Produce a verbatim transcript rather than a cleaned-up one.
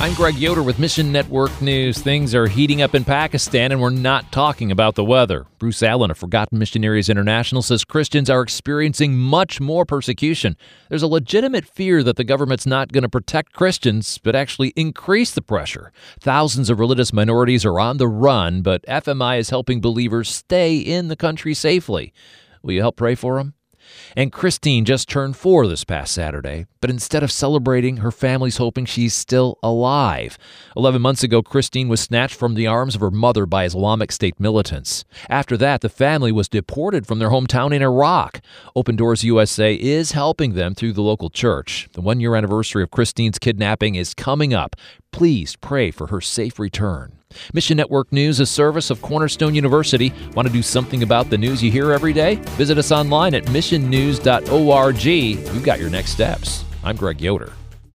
I'm Greg Yoder with Mission Network News. Things are heating up in Pakistan, and we're not talking about the weather. Bruce Allen of Forgotten Missionaries International says Christians are experiencing much more persecution. There's a legitimate fear that the government's not going to protect Christians, but actually increase the pressure. Thousands of religious minorities are on the run, but F M I is helping believers stay in the country safely. Will you help pray for them? And Christine just turned four this past Saturday, but instead of celebrating, her family's hoping she's still alive. Eleven months ago, Christine was snatched from the arms of her mother by Islamic State militants. After that, the family was deported from their hometown in Iraq. Open Doors U S A is helping them through the local church. The one-year anniversary of Christine's kidnapping is coming up. Please pray for her safe return. Mission Network News, a service of Cornerstone University. Want to do something about the news you hear every day? Visit us online at mission news dot org. We've got your next steps. I'm Greg Yoder.